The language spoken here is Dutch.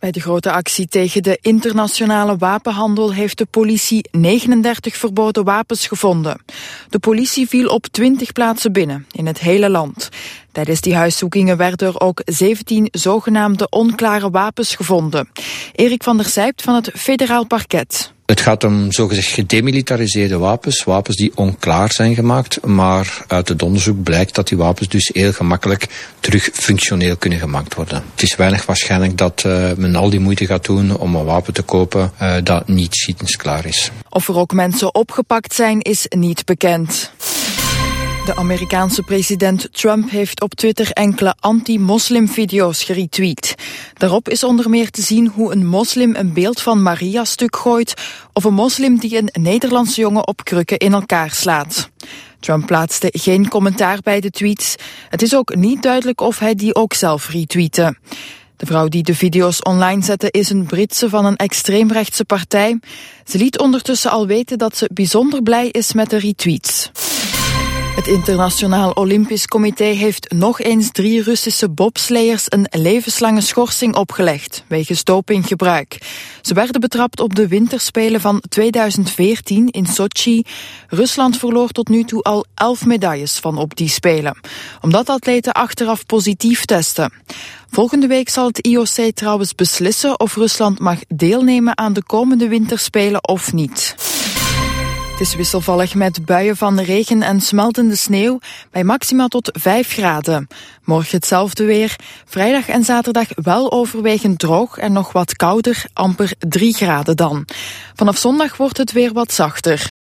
Bij de grote actie tegen de internationale wapenhandel heeft de politie 39 verboden wapens gevonden. De politie viel op 20 plaatsen binnen, in het hele land. Tijdens die huiszoekingen werden er ook 17 zogenaamde onklare wapens gevonden. Erik van der Zijpt van het Federaal Parket. Het gaat om zogezegd gedemilitariseerde wapens, wapens die onklaar zijn gemaakt, maar uit het onderzoek blijkt dat die wapens dus heel gemakkelijk terug functioneel kunnen gemaakt worden. Het is weinig waarschijnlijk dat men al die moeite gaat doen om een wapen te kopen dat niet schietensklaar is. Of er ook mensen opgepakt zijn, is niet bekend. De Amerikaanse president Trump heeft op Twitter enkele anti-moslim-video's geretweet. Daarop is onder meer te zien hoe een moslim een beeld van Maria stuk gooit of een moslim die een Nederlandse jongen op krukken in elkaar slaat. Trump plaatste geen commentaar bij de tweets. Het is ook niet duidelijk of hij die ook zelf retweette. De vrouw die de video's online zette is een Britse van een extreemrechtse partij. Ze liet ondertussen al weten dat ze bijzonder blij is met de retweets. Het Internationaal Olympisch Comité heeft nog eens 3 Russische bobsleiers een levenslange schorsing opgelegd, wegens dopinggebruik. Ze werden betrapt op de winterspelen van 2014 in Sochi. Rusland verloor tot nu toe al 11 medailles van op die spelen, omdat atleten achteraf positief testen. Volgende week zal het IOC trouwens beslissen of Rusland mag deelnemen aan de komende winterspelen of niet. Het is wisselvallig met buien van regen en smeltende sneeuw bij maxima tot 5 graden. Morgen hetzelfde weer. Vrijdag en zaterdag wel overwegend droog en nog wat kouder, amper 3 graden dan. Vanaf zondag wordt het weer wat zachter.